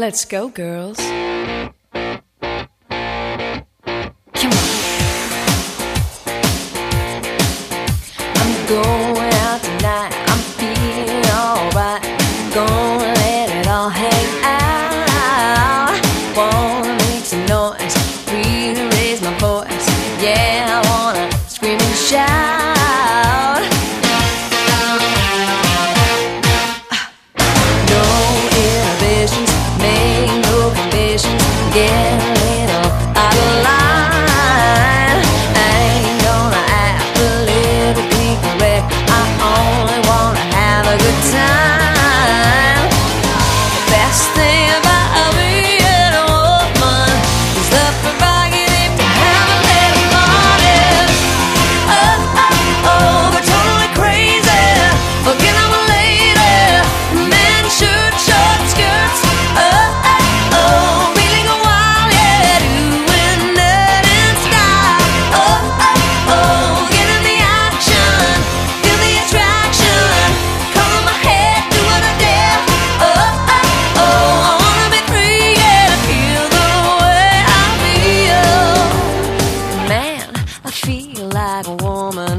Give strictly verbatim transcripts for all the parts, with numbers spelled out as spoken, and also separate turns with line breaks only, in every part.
Let's go, girls. Come on. I'm going out tonight. I'm feeling alright. Gonna let it all hang out. Wanna make some noise, really raise my voice. Yeah, I wanna scream and shout. No inhibitions, make no conditions. Get a little out of line. I ain't gonna act politically correct. I only wanna have a good time. The best thing about being a woman is the prerogative to have a little party. Oh, oh, oh, we're totally crazy. Forget I'm a lady. Men shirt, short skirts. Oh, oh, oh, really go wild, yeah, doing it in style. Oh, oh, oh, get in the action, feel the attraction. Color my head, do what I dare. Oh, oh, oh, I wanna be free, yeah, feel the way I feel. Man, I feel like a woman.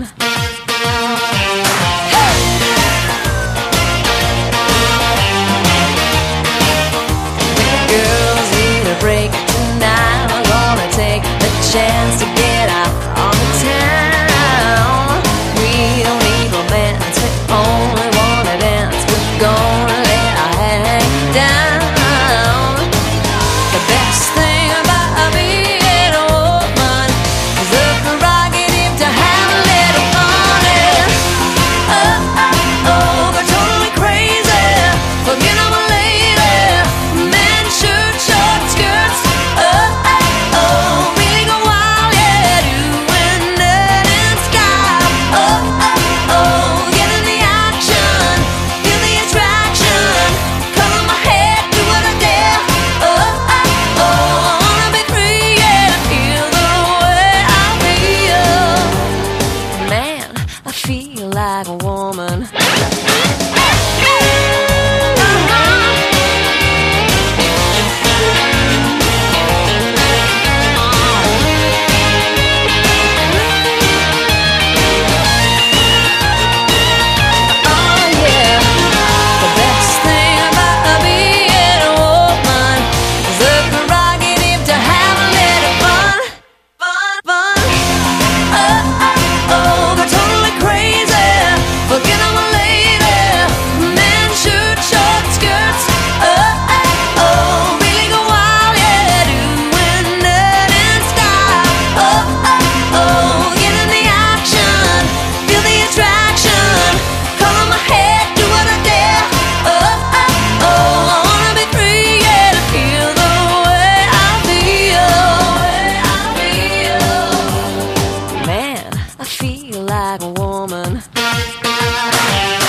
Girls need a break tonight. I'm gonna take the chance to get out on the town. We don't need romance, we only wanna dance. We're gonna let our hang down. The best thing about being a woman is the prerogative to have a little party. Oh, oh, oh, we're totally crazy. Forget I'm a lady. Men shirt, short skirts. Oh, oh, oh, really go wild, yeah, doing it in style. Oh, oh, oh, get in the action, feel the attraction. Color my head, do what I dare. Oh, oh, oh, I wanna be free, yeah, feel the way I feel. Man, I feel like a woman. Oh yeah, the best thing about being a woman is the prerogative to have a little fun, fun, fun. Oh, oh, oh, they're totally crazy. Forget I'm a lady. Men shirt, short skirts. Oh, oh, oh, really go wild, yeah, doing it in style. Oh, oh, oh, get in the action, feel the attraction. Color my head, do what I dare. Oh, oh, oh, I wanna be free, yeah, to feel the way I feel. Way I feel. Man, I feel like a woman.